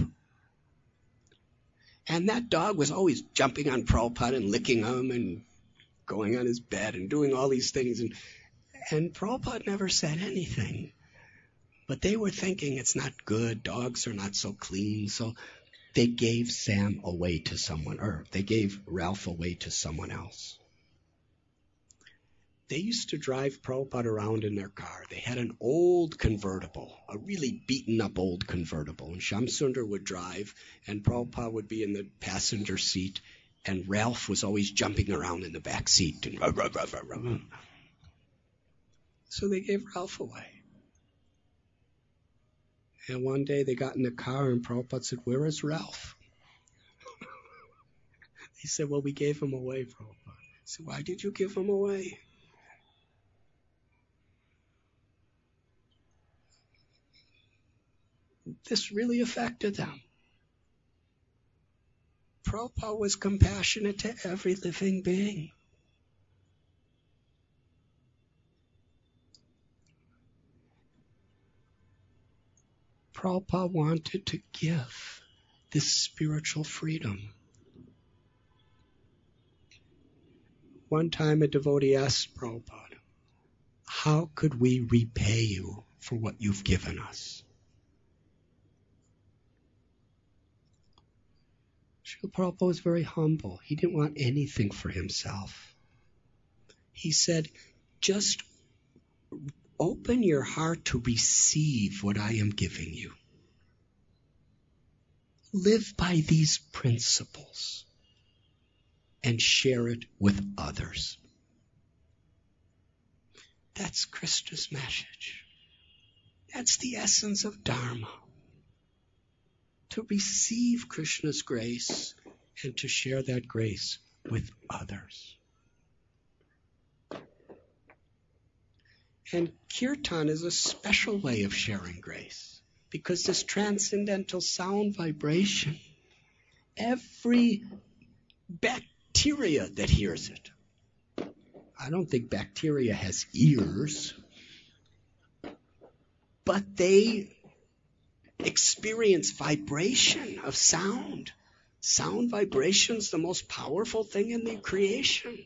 And that dog was always jumping on Prabhupada and licking him and going on his bed and doing all these things. And Prabhupada never said anything. But they were thinking it's not good, dogs are not so clean, so they gave Sam away to someone, or they gave Ralph away to someone else. They used to drive Prabhupada around in their car. They had an old convertible, a really beaten up old convertible, and Shamsundar would drive, and Prabhupada would be in the passenger seat, and Ralph was always jumping around in the back seat. And so they gave Ralph away. And one day they got in the car and Prabhupada said, "Where is Ralph?" He said, "Well, we gave him away, Prabhupada." He said, "Why did you give him away?" This really affected them. Prabhupada was compassionate to every living being. Prabhupada wanted to give this spiritual freedom. One time a devotee asked Prabhupada, "How could we repay you for what you've given us?" Srila Prabhupada was very humble. He didn't want anything for himself. He said, "Just Open your heart to receive what I am giving you. Live by these principles and share it with others. That's Krishna's message. That's the essence of Dharma. To receive Krishna's grace and to share that grace with others. And kirtan is a special way of sharing grace, because this transcendental sound vibration, every bacteria that hears it, I don't think bacteria has ears, but they experience vibration of sound. Sound vibration is the most powerful thing in the creation.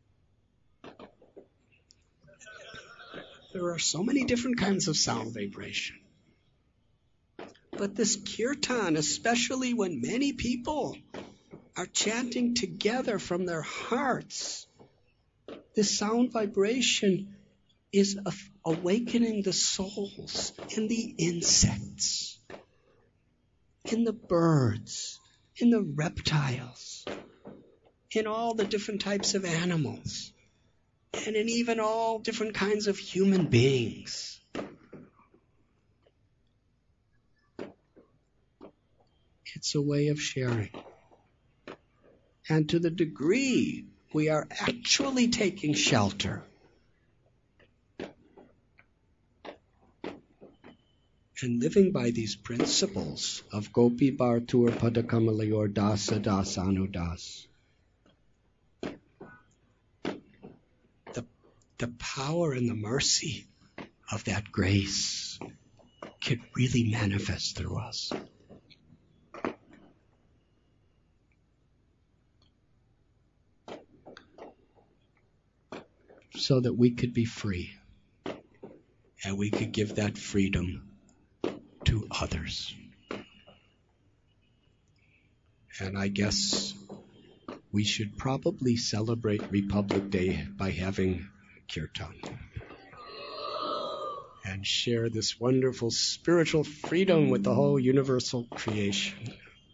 There are so many different kinds of sound vibration. But this kirtan, especially when many people are chanting together from their hearts, this sound vibration is awakening the souls in the insects, in the birds, in the reptiles, in all the different types of animals, and in even all different kinds of human beings. It's a way of sharing. And to the degree we are actually taking shelter and living by these principles of Gopi Bhartur Padakamalayur Dasa Dasanu Das, the power and the mercy of that grace can really manifest through us. So that we could be free, and we could give that freedom to others. And I guess we should probably celebrate Republic Day by having kirtan and share this wonderful spiritual freedom with the whole universal creation.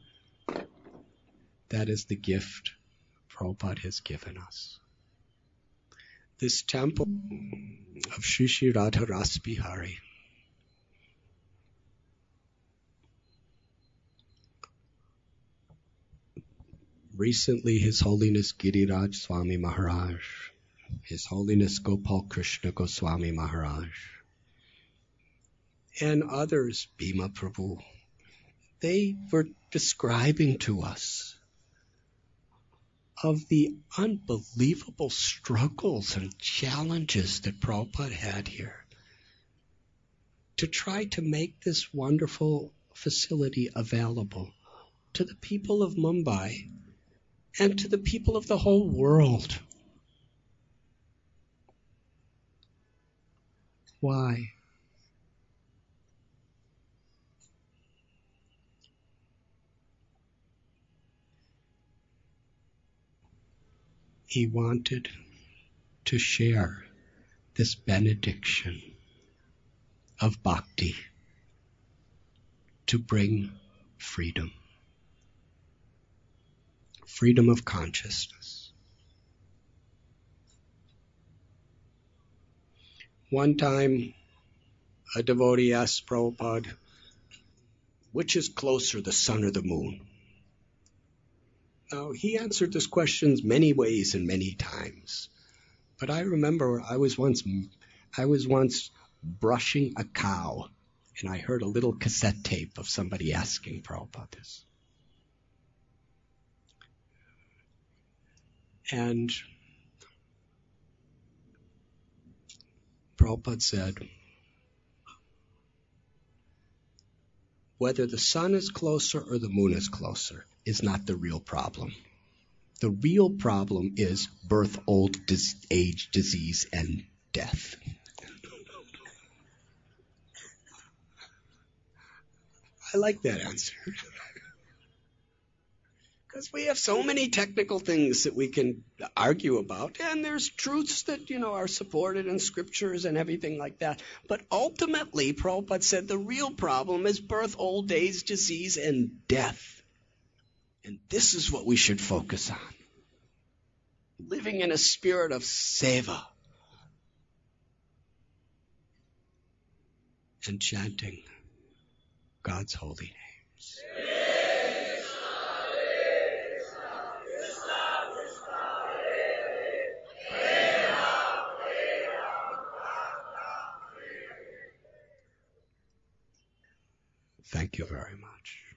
That is the gift Prabhupada has given us. This temple of Sri Sri Radha Ras Bihari recently, His Holiness Giriraj Swami Maharaj, His Holiness Gopal Krishna Goswami Maharaj, and others, Bhima Prabhu, they were describing to us of the unbelievable struggles and challenges that Prabhupada had here to try to make this wonderful facility available to the people of Mumbai and to the people of the whole world. Why? He wanted to share this benediction of bhakti to bring freedom. Freedom of consciousness. One time, a devotee asked Prabhupada, which is closer, the sun or the moon? Now, he answered this question many ways and many times. But I remember I was once brushing a cow, and I heard a little cassette tape of somebody asking Prabhupada this. And Prabhupada said, whether the sun is closer or the moon is closer is not the real problem. The real problem is birth, old age, disease, and death. I like that answer. Because we have so many technical things that we can argue about, and there's truths that, are supported in scriptures and everything like that. But ultimately, Prabhupada said the real problem is birth, old age, disease, and death. And this is what we should focus on. Living in a spirit of seva and chanting God's holy names. Thank you very much.